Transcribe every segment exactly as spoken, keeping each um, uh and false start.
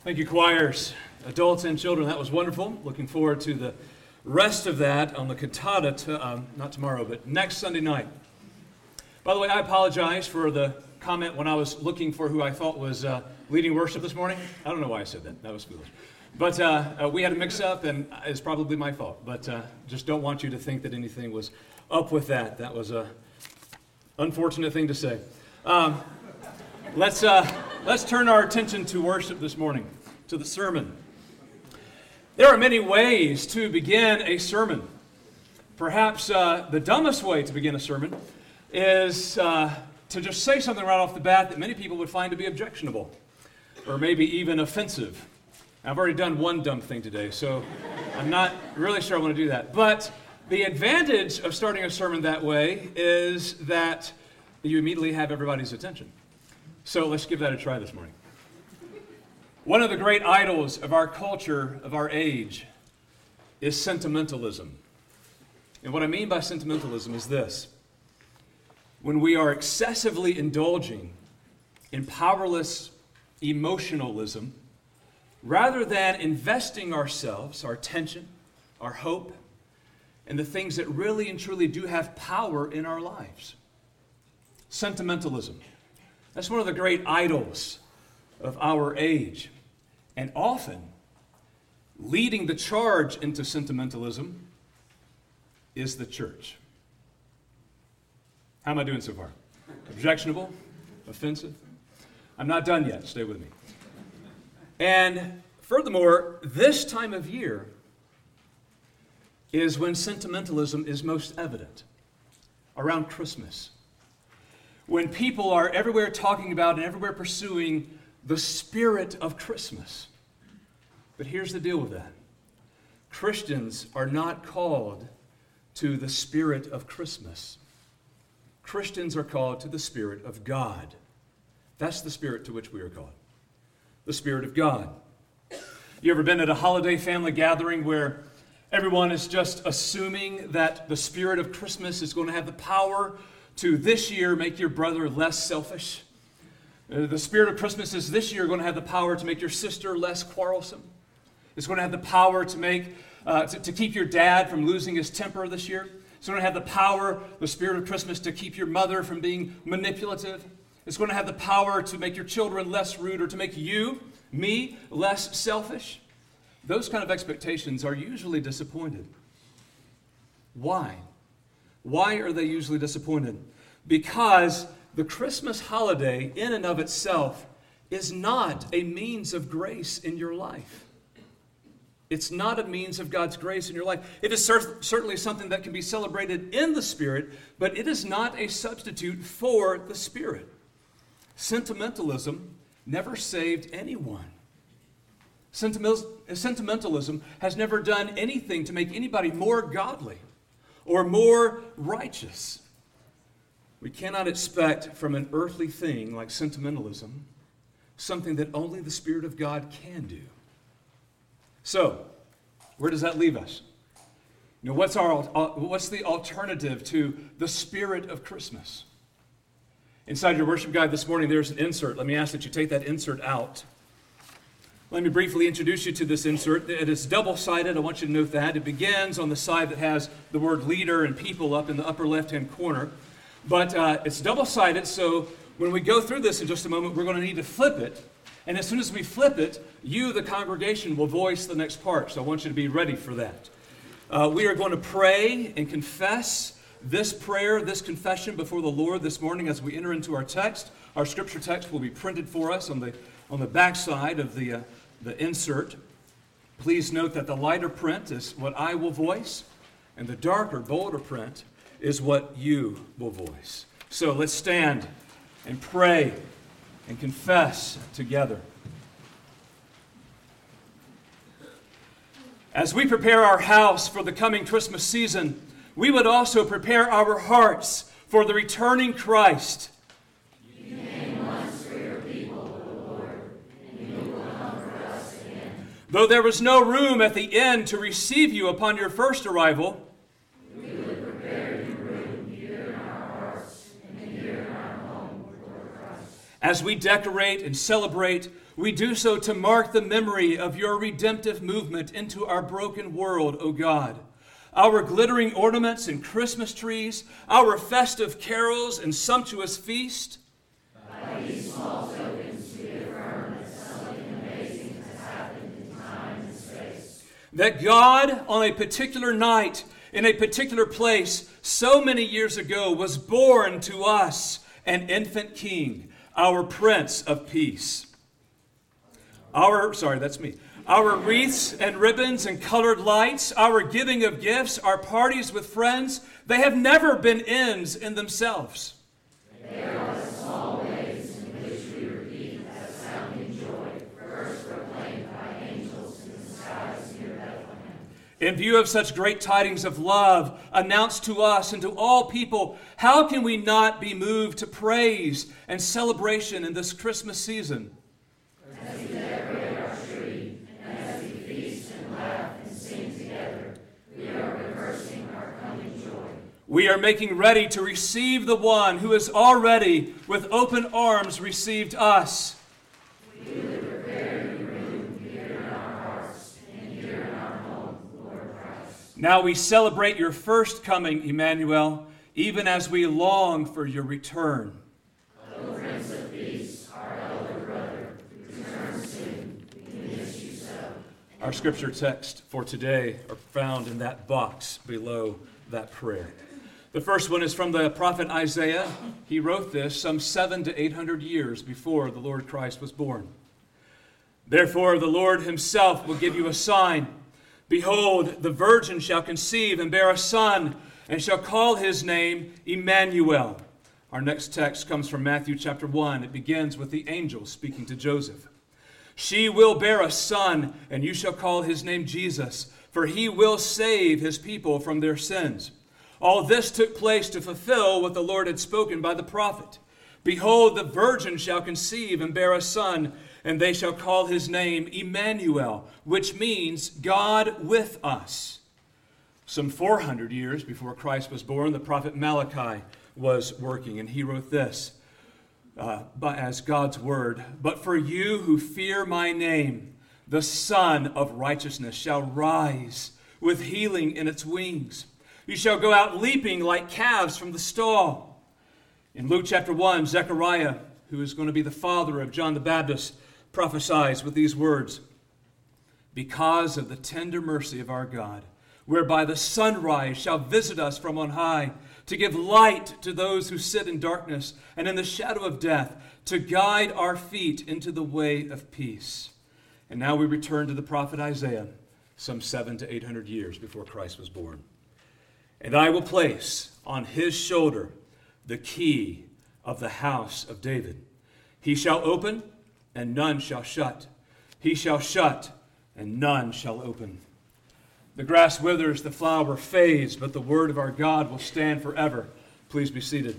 Thank you, choirs, adults and children. That was wonderful. Looking forward to the rest of that on the cantata, to, um, not tomorrow, but next Sunday night. By the way, I apologize for the comment when I was looking for who I thought was uh, leading worship this morning. I don't know why I said that. That was foolish. But uh, uh, we had a mix-up, and it's probably my fault. But uh, just don't want you to think that anything was up with that. That was a unfortunate thing to say. Um, let's uh, let's turn our attention to worship this morning, to the sermon. There are many ways to begin a sermon. Perhaps uh, the dumbest way to begin a sermon is uh, to just say something right off the bat that many people would find to be objectionable, or maybe even offensive. I've already done one dumb thing today, so I'm not really sure I want to do that. But the advantage of starting a sermon that way is that you immediately have everybody's attention. So let's give that a try this morning. One of the great idols of our culture, of our age, is sentimentalism. And what I mean by sentimentalism is this. When we are excessively indulging in powerless emotionalism, rather than investing ourselves, our attention, our hope, in the things that really and truly do have power in our lives. Sentimentalism. That's one of the great idols of our age. And often, leading the charge into sentimentalism is the church. How am I doing so far? Objectionable? Offensive? I'm not done yet. Stay with me. And furthermore, this time of year is when sentimentalism is most evident, around Christmas. When people are everywhere talking about and everywhere pursuing the spirit of Christmas. But here's the deal with that. Christians are not called to the spirit of Christmas. Christians are called to the Spirit of God. That's the spirit to which we are called. The Spirit of God. You ever been at a holiday family gathering where everyone is just assuming that the spirit of Christmas is going to have the power to this year make your brother less selfish? Uh, the spirit of Christmas is this year going to have the power to make your sister less quarrelsome. It's going to have the power to make uh, to, to keep your dad from losing his temper this year. It's going to have the power, the spirit of Christmas, to keep your mother from being manipulative. It's going to have the power to make your children less rude, or to make you, me, less selfish. Those kind of expectations are usually disappointed. Why? Why are they usually disappointed? Because the Christmas holiday in and of itself is not a means of grace in your life. It's not a means of God's grace in your life. It is cer- certainly something that can be celebrated in the Spirit, but it is not a substitute for the Spirit. Sentimentalism never saved anyone. Sentimentalism has never done anything to make anybody more godly or more righteous. We cannot expect from an earthly thing like sentimentalism something that only the Spirit of God can do. So, where does that leave us? You know, what's our what's the alternative to the spirit of Christmas? Inside your worship guide this morning, there's an insert. Let me ask that you take that insert out. Let me briefly introduce you to this insert. It is double-sided. I want you to note that. It begins on the side that has the word leader and people up in the upper left-hand corner. But uh, it's double-sided, so when we go through this in just a moment, we're going to need to flip it. And as soon as we flip it, you, the congregation, will voice the next part. So I want you to be ready for that. Uh, we are going to pray and confess this prayer, this confession before the Lord this morning as we enter into our text. Our scripture text will be printed for us on the on the back side of the, uh, the insert. Please note that the lighter print is what I will voice, and the darker, bolder print is what you will voice. So let's stand and pray and confess together. As we prepare our house for the coming Christmas season, we would also prepare our hearts for the returning Christ. You came once for your people, O Lord, and you will come for us again. Though there was no room at the inn to receive you upon your first arrival, we would prepare you room here in our hearts and here in our home for Christ. as we decorate and celebrate We do so to mark the memory of your redemptive movement into our broken world, O God. Our glittering ornaments and Christmas trees, our festive carols and sumptuous feast. By these small tokens, we affirm that something amazing has happened in time and space. That God, on a particular night, in a particular place, so many years ago, was born to us an infant king, our Prince of Peace. Our, sorry, that's me. Our wreaths and ribbons and colored lights, our giving of gifts, our parties with friends, they have never been ends in themselves. They are the small ways in which we repeat that sounding joy, first proclaimed by angels in the skies near Bethlehem. In view of such great tidings of love announced to us and to all people, how can we not be moved to praise and celebration in this Christmas season? As we decorate our tree, and as we feast and laugh and sing together, we are rehearsing our coming joy. We are making ready to receive the one who has already, with open arms, received us. We would prepare your room here in our hearts and here in our home, Lord Christ. Now we celebrate your first coming, Emmanuel, even as we long for your return. O Prince of Peace, our elder brother, return soon. We miss you so. Our scripture text for today are found in that box below that prayer. The first one is from the prophet Isaiah. He wrote this some seven to eight hundred years before the Lord Christ was born. Therefore, the Lord himself will give you a sign. Behold, the virgin shall conceive and bear a son, and shall call his name Emmanuel. Our next text comes from Matthew chapter one. It begins with the angel speaking to Joseph. She will bear a son, and you shall call his name Jesus, for he will save his people from their sins. All this took place to fulfill what the Lord had spoken by the prophet. Behold, the virgin shall conceive and bear a son, and they shall call his name Emmanuel, which means God with us. Some four hundred years before Christ was born, the prophet Malachi was working, and he wrote this uh, as God's word. But for you who fear my name, the Son of righteousness shall rise with healing in its wings. You shall go out leaping like calves from the stall. In Luke chapter one, Zechariah, who is going to be the father of John the Baptist, prophesies with these words. Because of the tender mercy of our God, whereby the sunrise shall visit us from on high, to give light to those who sit in darkness and in the shadow of death, to guide our feet into the way of peace. And now we return to the prophet Isaiah, some seven to eight hundred years before Christ was born. And I will place on his shoulder the key of the house of David. He shall open, and none shall shut. He shall shut, and none shall open. The grass withers, the flower fades, but the word of our God will stand forever. Please be seated.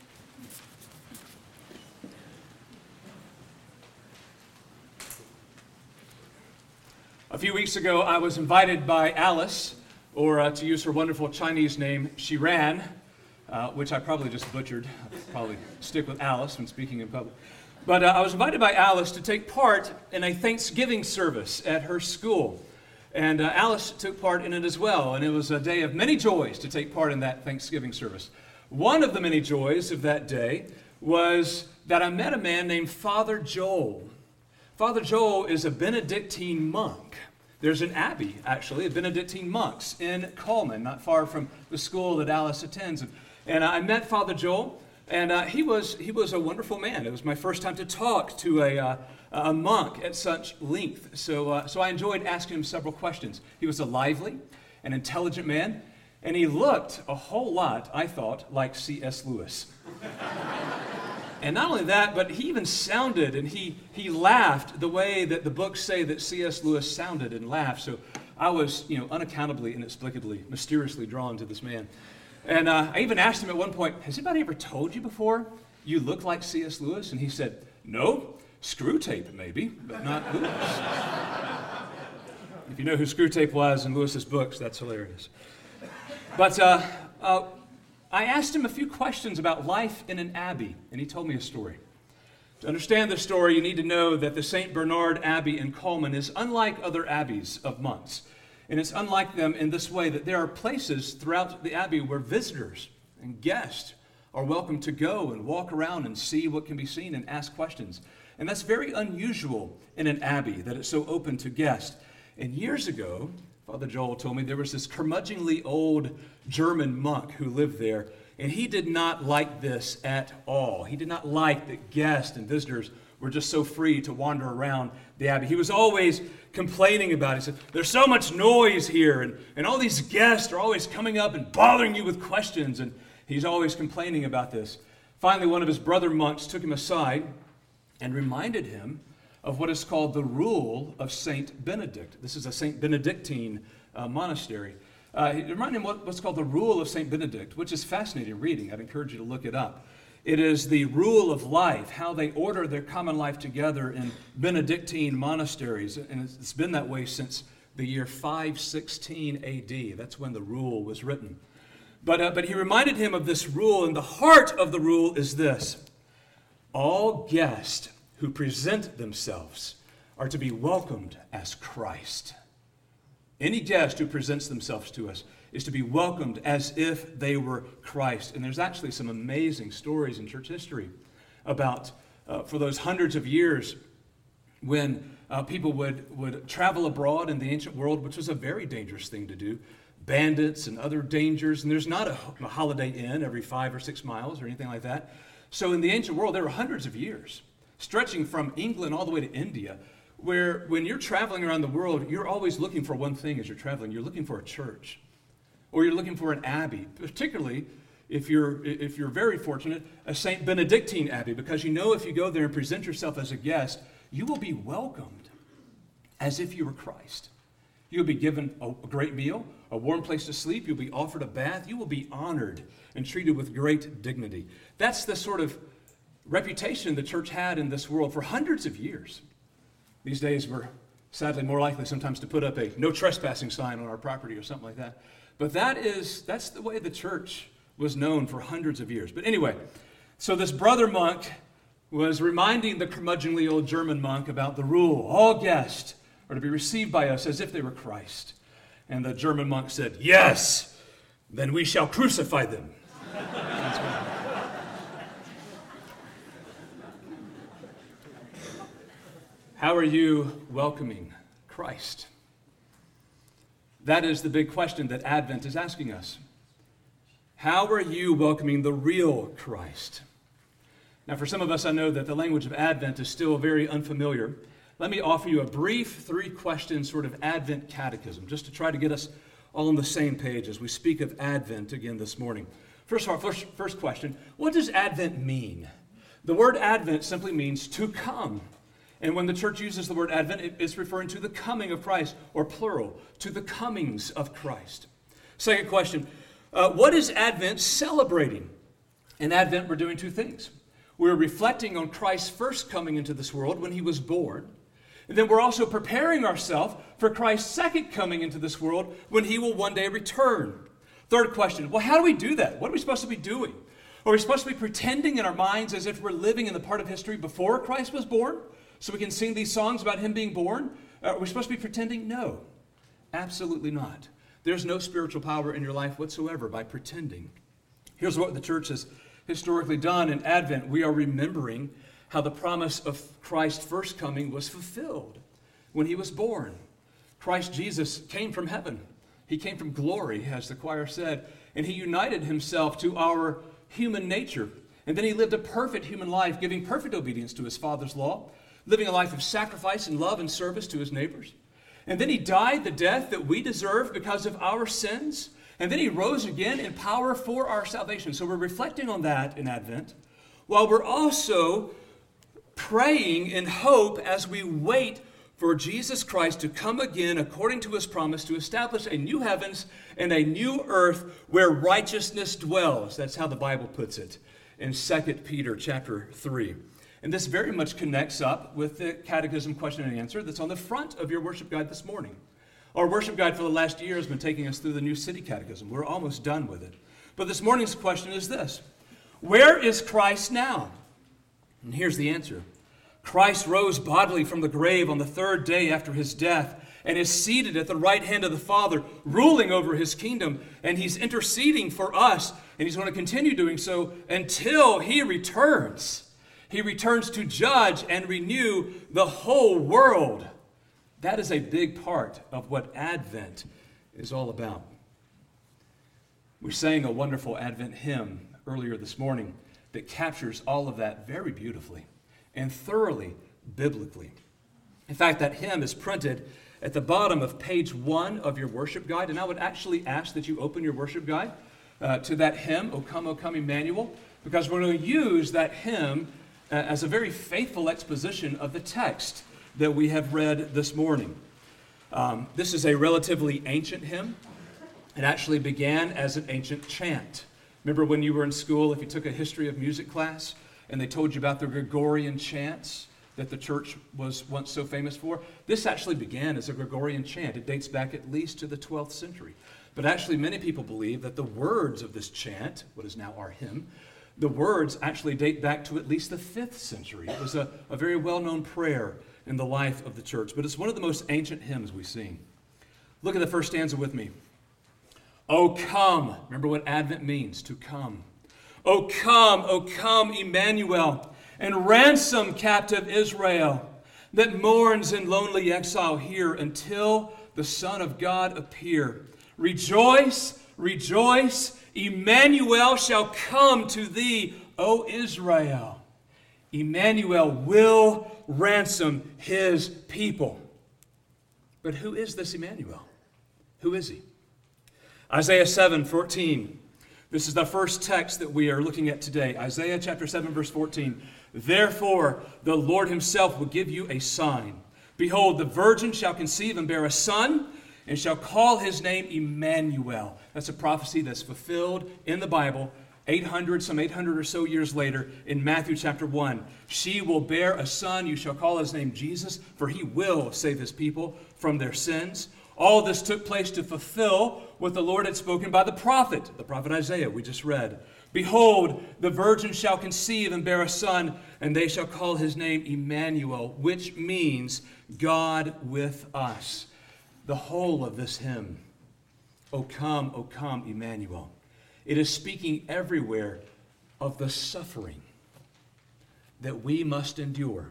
A few weeks ago, I was invited by Alice, or uh, to use her wonderful Chinese name, Shiran, uh, which I probably just butchered. I'll probably stick with Alice when speaking in public. But uh, I was invited by Alice to take part in a Thanksgiving service at her school. And uh, Alice took part in it as well, and it was a day of many joys to take part in that Thanksgiving service. One of the many joys of that day was that I met a man named Father Joel. Father Joel is a Benedictine monk. There's an abbey, actually, of Benedictine monks in Coleman, not far from the school that Alice attends. And, and I met Father Joel, and uh, he was he was a wonderful man. It was my first time to talk to a uh, a monk at such length. So, uh, so I enjoyed asking him several questions. He was a lively and intelligent man, and he looked a whole lot, I thought, like C S Lewis. And not only that, but he even sounded, and he, he laughed the way that the books say that C S Lewis sounded and laughed. So I was, you know, unaccountably, inexplicably, mysteriously drawn to this man. And uh, I even asked him at one point, has anybody ever told you before you look like C S Lewis? And he said, no. Screw Tape, maybe, but not Lewis. If you know who Screw Tape was in Lewis's books, that's hilarious. But uh, uh, I asked him a few questions about life in an abbey, and he told me a story. To understand this story, you need to know that the Saint Bernard Abbey in Coleman is unlike other abbeys of monks. And it's unlike them in this way, that there are places throughout the abbey where visitors and guests are welcome to go and walk around and see what can be seen and ask questions. And that's very unusual in an abbey, that it's so open to guests. And years ago, Father Joel told me there was this curmudgeonly old German monk who lived there, and he did not like this at all. He did not like that guests and visitors were just so free to wander around the abbey. He was always complaining about it. He said, there's so much noise here, and, and all these guests are always coming up and bothering you with questions, and he's always complaining about this. Finally, one of his brother monks took him aside and reminded him of what is called the Rule of Saint Benedict. This is a Saint Benedictine uh, monastery. Uh, he reminded him what, what's called the Rule of Saint Benedict, which is fascinating reading. I'd encourage you to look it up. It is the rule of life, how they order their common life together in Benedictine monasteries. And it's been that way since the year five sixteen A D. That's when the rule was written. But, uh, but he reminded him of this rule, and the heart of the rule is this. All guests who present themselves are to be welcomed as Christ. Any guest who presents themselves to us is to be welcomed as if they were Christ. And there's actually some amazing stories in church history about, uh, for those hundreds of years, when uh, people would, would travel abroad in the ancient world, which was a very dangerous thing to do, bandits and other dangers, and there's not a, a Holiday Inn every five or six miles or anything like that. So in the ancient world, there were hundreds of years, stretching from England all the way to India, where when you're traveling around the world, you're always looking for one thing as you're traveling. You're looking for a church, or you're looking for an abbey, particularly if you're, if you're very fortunate, a Saint Benedictine abbey, because you know if you go there and present yourself as a guest, you will be welcomed as if you were Christ. You'll be given a, a great meal, a warm place to sleep. You'll be offered a bath. You will be honored and treated with great dignity. That's the sort of reputation the church had in this world for hundreds of years. These days, we're sadly more likely sometimes to put up a no trespassing sign on our property or something like that. But that is, that's the way the church was known for hundreds of years. But anyway, so this brother monk was reminding the curmudgeonly old German monk about the rule. All guests are to be received by us as if they were Christ. And the German monk said, yes, then we shall crucify them. How are you welcoming Christ? That is the big question that Advent is asking us. How are you welcoming the real Christ? Now, for some of us, I know that the language of Advent is still very unfamiliar. Let me offer you a brief three-question sort of Advent catechism, just to try to get us all on the same page as we speak of Advent again this morning. First of all, first, first question, what does Advent mean? The word Advent simply means to come. And when the church uses the word Advent, it is referring to the coming of Christ, or plural, to the comings of Christ. Second question, uh, what is Advent celebrating? In Advent, we're doing two things. We're reflecting on Christ's first coming into this world when he was born. And then we're also preparing ourselves for Christ's second coming into this world when he will one day return. Third question, well, how do we do that? What are we supposed to be doing? Are we supposed to be pretending in our minds as if we're living in the part of history before Christ was born, so we can sing these songs about him being born? Uh, are we supposed to be pretending? No, absolutely not. There's no spiritual power in your life whatsoever by pretending. Here's what the church has historically done in Advent. We are remembering how the promise of Christ's first coming was fulfilled when he was born. Christ Jesus came from heaven. He came from glory, as the choir said, and he united himself to our human nature. And then he lived a perfect human life, giving perfect obedience to his Father's law, living a life of sacrifice and love and service to his neighbors. And then he died the death that we deserve because of our sins. And then he rose again in power for our salvation. So we're reflecting on that in Advent, while we're also praying in hope as we wait for Jesus Christ to come again according to his promise to establish a new heavens and a new earth where righteousness dwells. That's how the Bible puts it in Second Peter chapter three. And this very much connects up with the catechism question and answer that's on the front of your worship guide this morning. Our worship guide for the last year has been taking us through the New City Catechism. We're almost done with it. But this morning's question is this: where is Christ now? And here's the answer. Christ rose bodily from the grave on the third day after his death and is seated at the right hand of the Father, ruling over his kingdom. And he's interceding for us, and he's going to continue doing so until he returns. He returns to judge and renew the whole world. That is a big part of what Advent is all about. We sang a wonderful Advent hymn earlier this morning that captures all of that very beautifully and thoroughly biblically. In fact, that hymn is printed at the bottom of page one of your worship guide, and I would actually ask that you open your worship guide uh, to that hymn, O Come, O Come, Emmanuel, because we're going to use that hymn uh, as a very faithful exposition of the text that we have read this morning. Um, this is a relatively ancient hymn. It actually began as an ancient chant. Remember when you were in school, if you took a history of music class, and they told you about the Gregorian chants that the church was once so famous for? This actually began as a Gregorian chant. It dates back at least to the twelfth century. But actually, many people believe that the words of this chant, what is now our hymn, the words actually date back to at least the fifth century. It was a, a very well-known prayer in the life of the church, but it's one of the most ancient hymns we sing. Look at the first stanza with me. O come. Remember what Advent means, to come. O come, O come, Emmanuel, and ransom captive Israel that mourns in lonely exile here until the Son of God appear. Rejoice, rejoice, Emmanuel shall come to thee, O Israel. Emmanuel will ransom his people. But who is this Emmanuel? Who is he? Isaiah seven fourteen. This is the first text that we are looking at today. Isaiah chapter seven, verse fourteen. Therefore, the Lord himself will give you a sign. Behold, the virgin shall conceive and bear a son, and shall call his name Emmanuel. That's a prophecy that's fulfilled in the Bible eight hundred, some eight hundred or so years later in Matthew chapter one. She will bear a son. You shall call his name Jesus, for he will save his people from their sins. All this took place to fulfill what the Lord had spoken by the prophet, the prophet Isaiah we just read. Behold, the virgin shall conceive and bear a son, and they shall call his name Emmanuel, which means God with us. The whole of this hymn, O come, O come, Emmanuel. It is speaking everywhere of the suffering that we must endure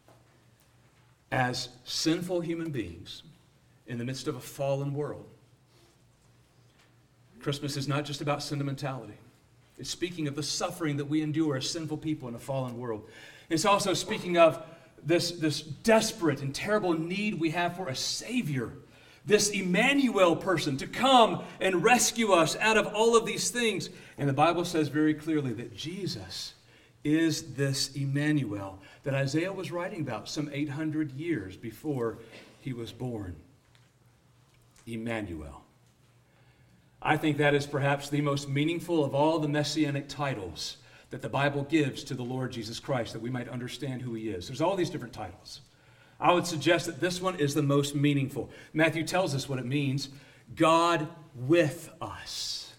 as sinful human beings in the midst of a fallen world. Christmas is not just about sentimentality. It's speaking of the suffering that we endure as sinful people in a fallen world. It's also speaking of this, this desperate and terrible need we have for a Savior, this Emmanuel person to come and rescue us out of all of these things. And the Bible says very clearly that Jesus is this Emmanuel that Isaiah was writing about some eight hundred years before he was born. Emmanuel. I think that is perhaps the most meaningful of all the messianic titles that the Bible gives to the Lord Jesus Christ, that we might understand who he is. There's all these different titles. I would suggest that this one is the most meaningful. Matthew tells us what it means. God with us.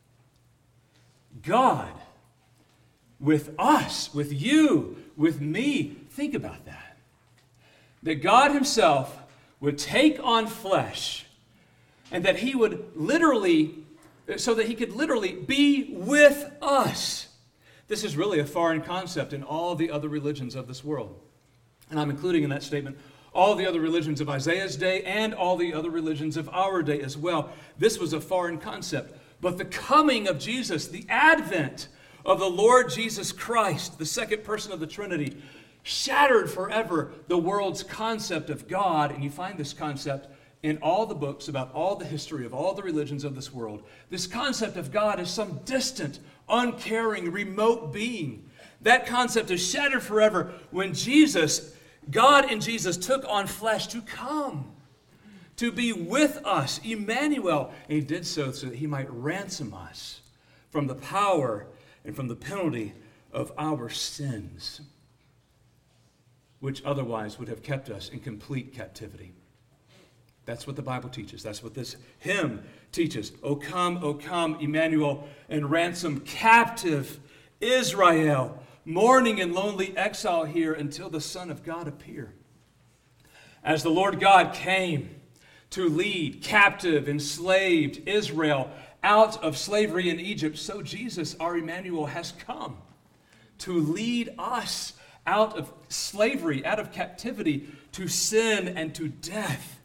God with us, with you, with me. Think about that. That God himself would take on flesh, and that he would literally, so that he could literally be with us. This is really a foreign concept in all the other religions of this world. And I'm including in that statement all the other religions of Isaiah's day and all the other religions of our day as well. This was a foreign concept. But the coming of Jesus, the advent of the Lord Jesus Christ, the second person of the Trinity, shattered forever the world's concept of God. And you find this concept in all the books about all the history of all the religions of this world. This concept of God as some distant, uncaring, remote being. That concept is shattered forever when Jesus, God in Jesus, took on flesh to come, to be with us, Emmanuel. And he did so so that he might ransom us from the power and from the penalty of our sins, which otherwise would have kept us in complete captivity. That's what the Bible teaches. That's what this hymn teaches. O come, O come, Emmanuel, and ransom captive Israel. mourning in lonely exile here until the Son of God appear. As the Lord God came to lead captive, enslaved Israel out of slavery in Egypt, so Jesus, our Emmanuel, has come to lead us out of slavery, out of captivity, to sin and to death.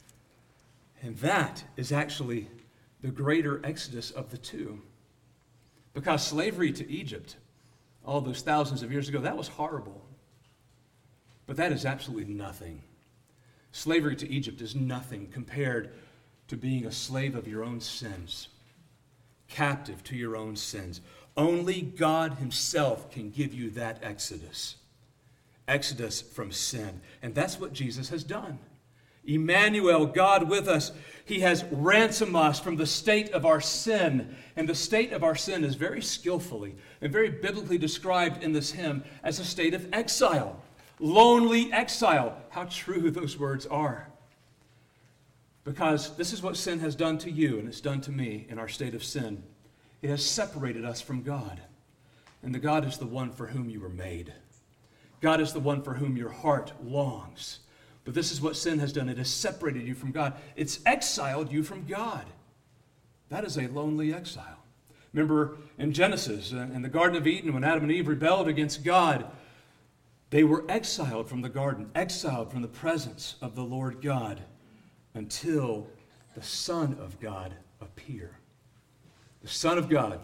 And that is actually the greater exodus of the two. Because slavery to Egypt, all those thousands of years ago, that was horrible. But that is absolutely nothing. Slavery to Egypt is nothing compared to being a slave of your own sins, captive to your own sins. Only God himself can give you that exodus. Exodus from sin. And that's what Jesus has done. Emmanuel, God with us, he has ransomed us from the state of our sin. And the state of our sin is very skillfully and very biblically described in this hymn as a state of exile. Lonely exile. How true those words are. Because this is what sin has done to you and it's done to me in our state of sin. It has separated us from God. And the God is the one for whom you were made. God is the one for whom your heart longs. But this is what sin has done. It has separated you from God. It's exiled you from God. That is a lonely exile. Remember in Genesis, in the Garden of Eden, when Adam and Eve rebelled against God, they were exiled from the garden, exiled from the presence of the Lord God until the Son of God appear. The Son of God.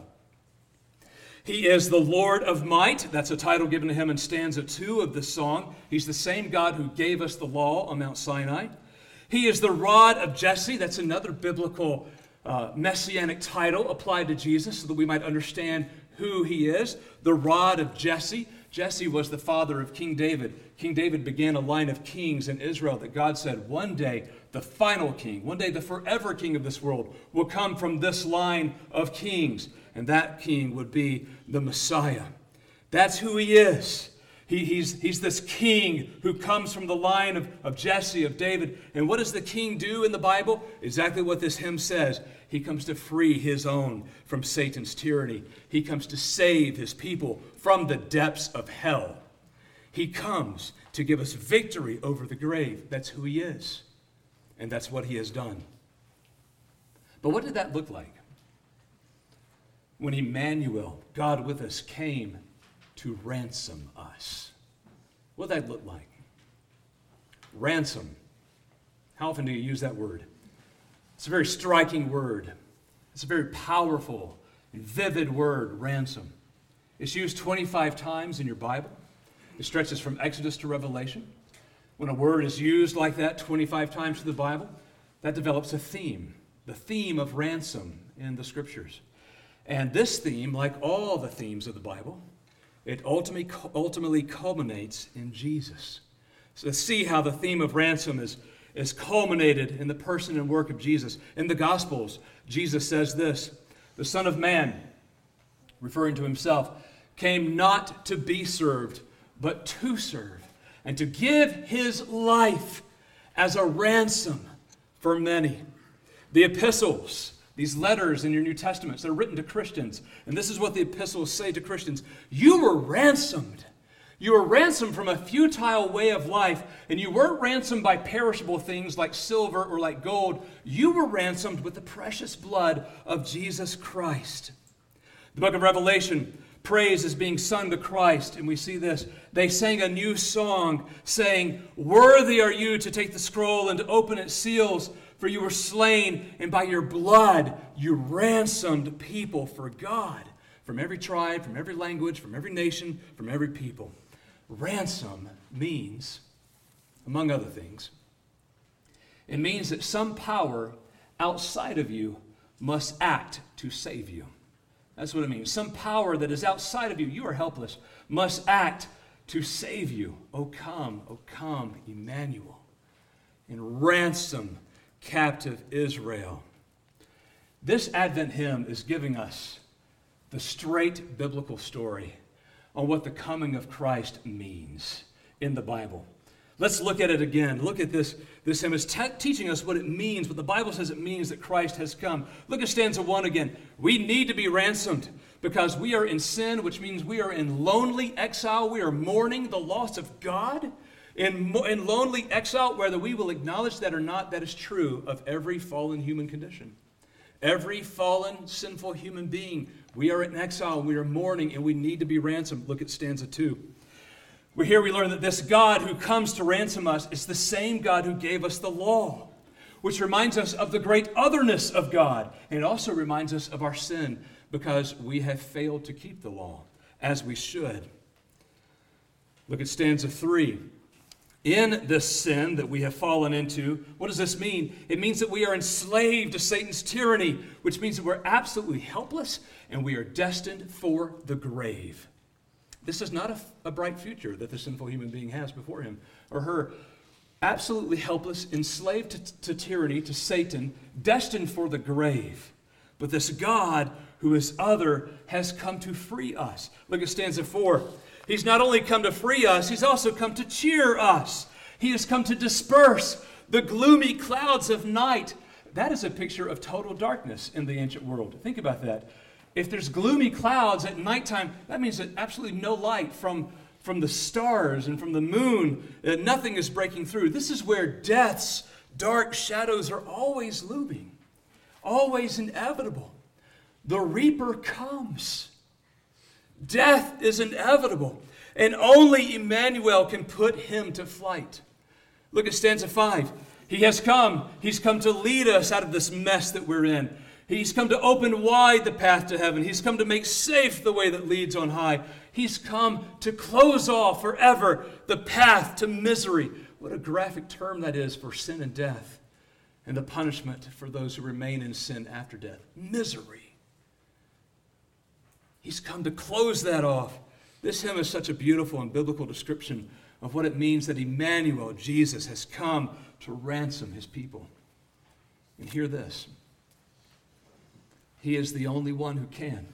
He is the Lord of might. That's a title given to him in stanza two of this song. He's the same God who gave us the law on Mount Sinai. He is the rod of Jesse. That's another biblical uh, messianic title applied to Jesus so that we might understand who he is. The rod of Jesse. Jesse was the father of King David. King David began a line of kings in Israel that God said one day the final king, one day the forever king of this world will come from this line of kings. And that king would be the Messiah. That's who he is. He, he's, he's this king who comes from the line of, of Jesse, of David. And what does the king do in the Bible? Exactly what this hymn says. He comes to free his own from Satan's tyranny. He comes to save his people from the depths of hell. He comes to give us victory over the grave. That's who he is. And that's what he has done. But what did that look like? When Emmanuel, God with us, came to ransom us. What did that look like? Ransom. How often do you use that word? It's a very striking word. It's a very powerful and vivid word, ransom. It's used twenty-five times in your Bible. It stretches from Exodus to Revelation. When a word is used like that twenty-five times in the Bible, that develops a theme, the theme of ransom in the Scriptures. And this theme, like all the themes of the Bible, it ultimately, ultimately culminates in Jesus. So let's see how the theme of ransom is, is culminated in the person and work of Jesus. In the Gospels, Jesus says this, the Son of Man, referring to himself, came not to be served, but to serve, and to give his life as a ransom for many. The epistles, these letters in your New Testaments, they're written to Christians. And this is what the epistles say to Christians. You were ransomed. You were ransomed from a futile way of life. And you weren't ransomed by perishable things like silver or like gold. You were ransomed with the precious blood of Jesus Christ. The book of Revelation, praise is being sung to Christ. And we see this. They sang a new song saying, worthy are you to take the scroll and to open its seals. For you were slain, and by your blood you ransomed people for God. From every tribe, from every language, from every nation, from every people. Ransom means, among other things, it means that some power outside of you must act to save you. That's what it means. Some power that is outside of you, you are helpless, must act to save you. O come, O come, Emmanuel, and ransom captive Israel. This Advent hymn is giving us the straight biblical story on what the coming of Christ means in the Bible. Let's look at it again. Look at this. This hymn is te- teaching us what it means, what the Bible says it means that Christ has come. Look at stanza one again. We need to be ransomed because we are in sin, which means we are in lonely exile. We are mourning the loss of God. In, mo- in lonely exile, whether we will acknowledge that or not, that is true of every fallen human condition. Every fallen, sinful human being, we are in exile, we are mourning, and we need to be ransomed. Look at stanza two. We Here we learn that this God who comes to ransom us is the same God who gave us the law, which reminds us of the great otherness of God. And it also reminds us of our sin because we have failed to keep the law as we should. Look at stanza three. In this sin that we have fallen into, what does this mean? It means that we are enslaved to Satan's tyranny, which means that we're absolutely helpless and we are destined for the grave. This is not a, a bright future that the sinful human being has before him or her. Absolutely helpless, enslaved to, to tyranny, to Satan, destined for the grave. But this God who is other has come to free us. Look at stanza four. He's not only come to free us, he's also come to cheer us. He has come to disperse the gloomy clouds of night. That is a picture of total darkness in the ancient world. Think about that. If there's gloomy clouds at nighttime, that means that absolutely no light from, from the stars and from the moon, uh, nothing is breaking through. This is where death's dark shadows are always looming, always inevitable. The reaper comes. Death is inevitable, and only Emmanuel can put him to flight. Look at stanza five. He has come. He's come to lead us out of this mess that we're in. He's come to open wide the path to heaven. He's come to make safe the way that leads on high. He's come to close off forever the path to misery. What a graphic term that is for sin and death and the punishment for those who remain in sin after death. Misery. He's come to close that off. This hymn is such a beautiful and biblical description of what it means that Emmanuel, Jesus, has come to ransom his people. And hear this. He is the only one who can.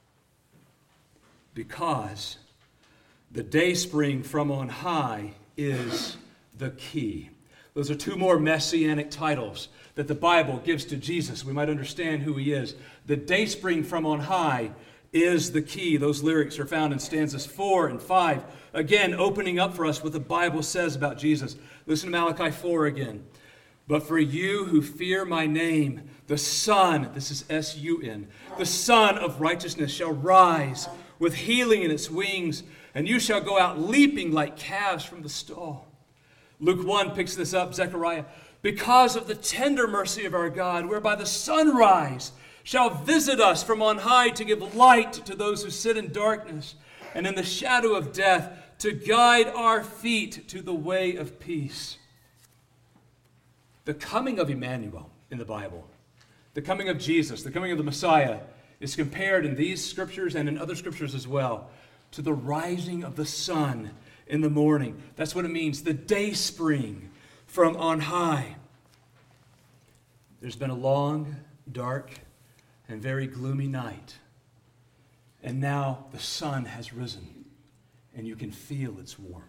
Because the dayspring from on high is the key. Those are two more messianic titles that the Bible gives to Jesus. We might understand who he is. The dayspring from on high is the key. Those lyrics are found in stanzas four and five. Again, opening up for us what the Bible says about Jesus. Listen to Malachi four again. But for you who fear my name, the Son, this is S U N, the Son of righteousness shall rise with healing in its wings, and you shall go out leaping like calves from the stall. Luke one picks this up, Zechariah. Because of the tender mercy of our God, whereby the sunrise shall visit us from on high to give light to those who sit in darkness and in the shadow of death, to guide our feet to the way of peace. The coming of Emmanuel in the Bible, the coming of Jesus, the coming of the Messiah, is compared in these scriptures and in other scriptures as well to the rising of the sun in the morning. That's what it means, the dayspring from on high. There's been a long, dark, and very gloomy night. And now the sun has risen, and you can feel its warmth.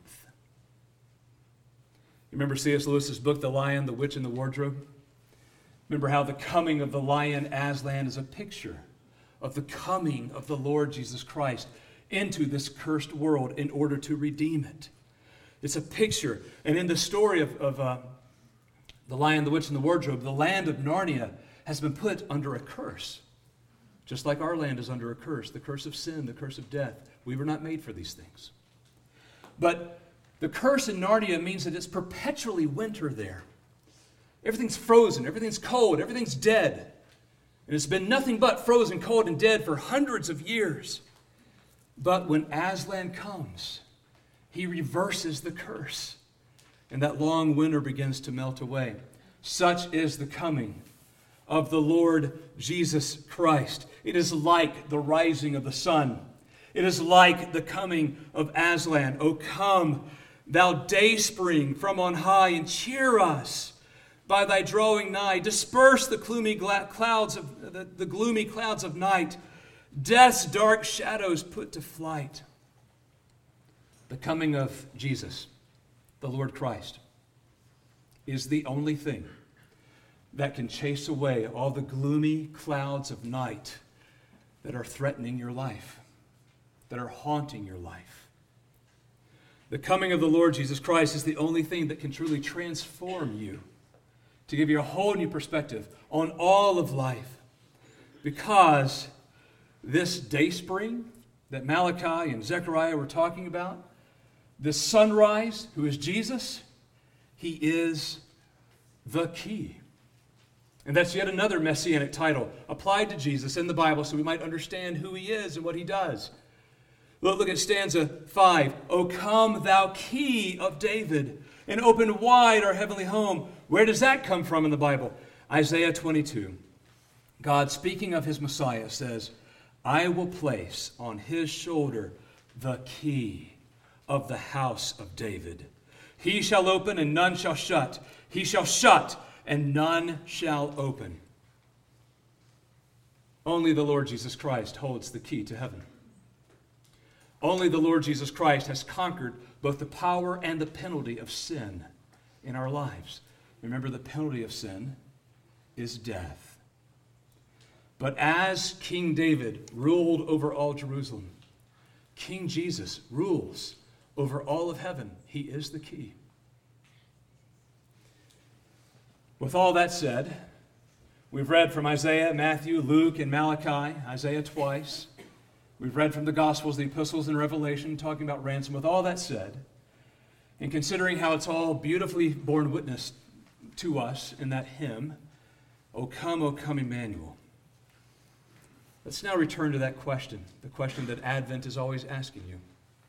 You remember C S Lewis's book, The Lion, the Witch, and the Wardrobe? Remember how the coming of the lion Aslan is a picture of the coming of the Lord Jesus Christ into this cursed world in order to redeem it. It's a picture. And in the story of, of uh, The Lion, the Witch, and the Wardrobe, the land of Narnia has been put under a curse. Just like our land is under a curse, the curse of sin, the curse of death. We were not made for these things. But the curse in Narnia means that it's perpetually winter there. Everything's frozen, everything's cold, everything's dead. And it's been nothing but frozen, cold, and dead for hundreds of years. But when Aslan comes, he reverses the curse. And that long winter begins to melt away. Such is the coming of the Lord Jesus Christ. It is like the rising of the sun. It is like the coming of Aslan. O come, thou dayspring from on high, and cheer us by thy drawing nigh. Disperse the gloomy clouds of the, the gloomy clouds of night. Death's dark shadows put to flight. The coming of Jesus, the Lord Christ, is the only thing that can chase away all the gloomy clouds of night that are threatening your life, that are haunting your life. The coming of the Lord Jesus Christ is the only thing that can truly transform you, to give you a whole new perspective on all of life. Because this dayspring that Malachi and Zechariah were talking about, this sunrise, who is Jesus, he is the key. And that's yet another messianic title applied to Jesus in the Bible so we might understand who he is and what he does. Look, look at stanza five. O come, thou key of David, and open wide our heavenly home. Where does that come from in the Bible? Isaiah twenty-two. God, speaking of his Messiah, says, I will place on his shoulder the key of the house of David. He shall open and none shall shut. He shall shut and none shall open. Only the Lord Jesus Christ holds the key to heaven. Only the Lord Jesus Christ has conquered both the power and the penalty of sin in our lives. Remember, the penalty of sin is death. But as King David ruled over all Jerusalem, King Jesus rules over all of heaven. He is the key. With all that said, we've read from Isaiah, Matthew, Luke, and Malachi, Isaiah twice. We've read from the Gospels, the Epistles, and Revelation, talking about ransom. With all that said, and considering how it's all beautifully borne witness to us in that hymn, O come, O come, Emmanuel. Let's now return to that question, the question that Advent is always asking you.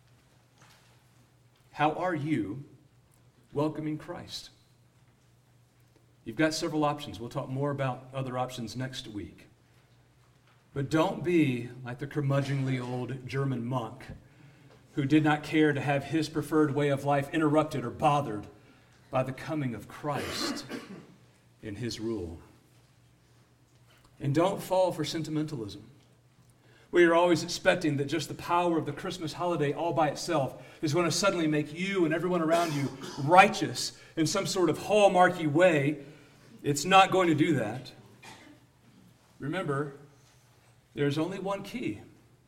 How are you welcoming Christ? You've got several options. We'll talk more about other options next week. But don't be like the curmudgeonly old German monk who did not care to have his preferred way of life interrupted or bothered by the coming of Christ in his rule. And don't fall for sentimentalism. We are always expecting that just the power of the Christmas holiday all by itself is going to suddenly make you and everyone around you righteous in some sort of hallmarky way. It's not going to do that. Remember, there's only one key.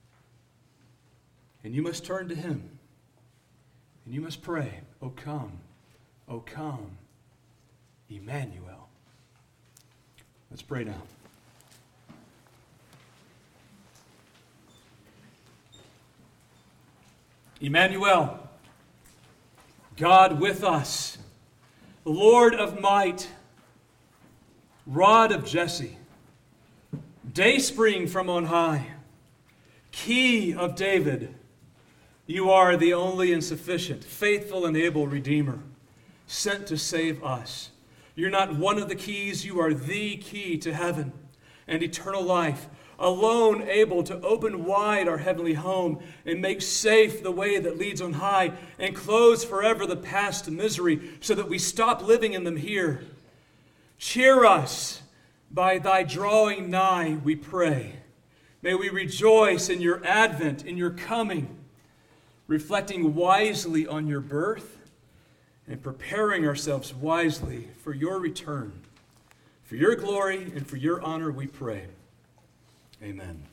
And you must turn to him. And you must pray, O come, O come, Emmanuel. Let's pray now. Emmanuel, God with us, Lord of might, Rod of Jesse, Dayspring from on high, Key of David, you are the only and sufficient, faithful and able Redeemer, sent to save us. You're not one of the keys, you are the key to heaven and eternal life, alone able to open wide our heavenly home and make safe the way that leads on high and close forever the paths to misery so that we stop living in them here. Cheer us by thy drawing nigh, we pray. May we rejoice in your advent, in your coming, reflecting wisely on your birth and preparing ourselves wisely for your return. For your glory and for your honor we pray. Amen.